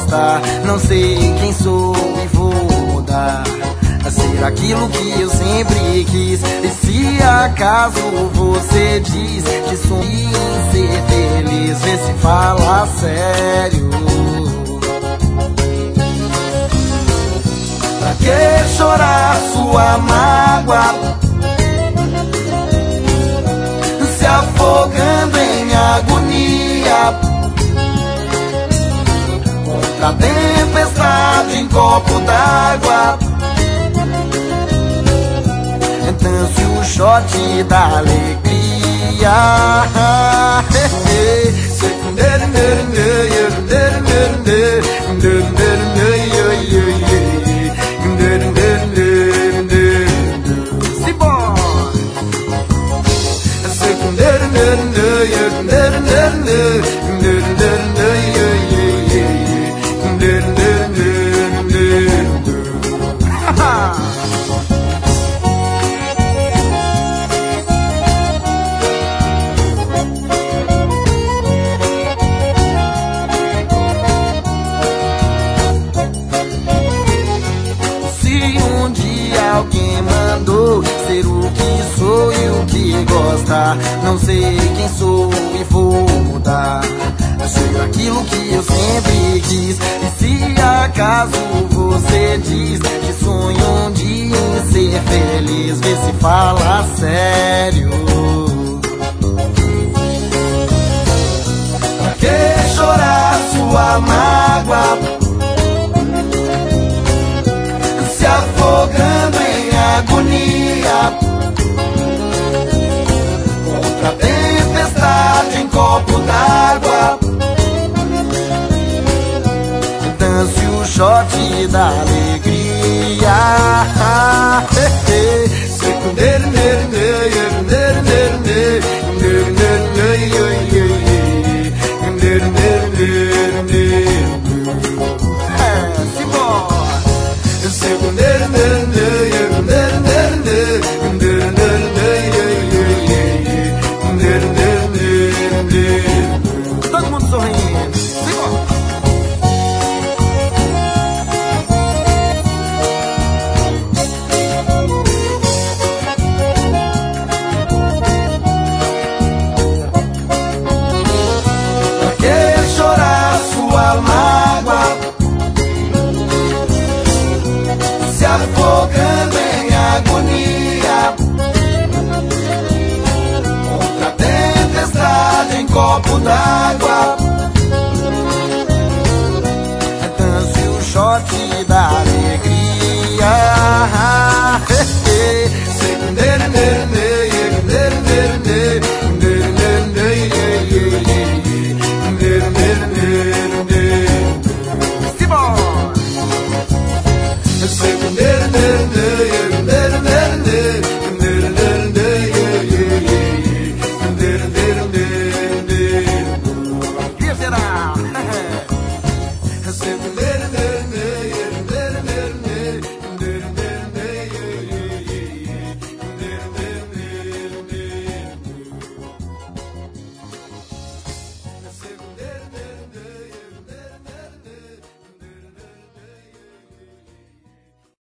gosta. Não sei quem sou e vou mudar a ser aquilo que eu sempre quis. E se acaso você diz que sonha em ser feliz, vê se fala sério. Pra que chorar sua mágoa, se afogando em agonia, contra a tempestade em copo d'água? Dance o shot da alegria. Alguém mandou ser o que sou e o que gosta. Não sei quem sou e vou mudar a ser aquilo que eu sempre quis. E se acaso você diz que sonha um dia em ser feliz, vê se fala sério. Pra que chorar sua mágoa, se afogando em agonia, contra a tempestade em copo d'água? Dance o shot da alegria. Todo mundo sorrindo. Pra que chorar sua mágoa, se afogando em agonia, contra a tempestade em copo d'água? Dance o shot da alegria.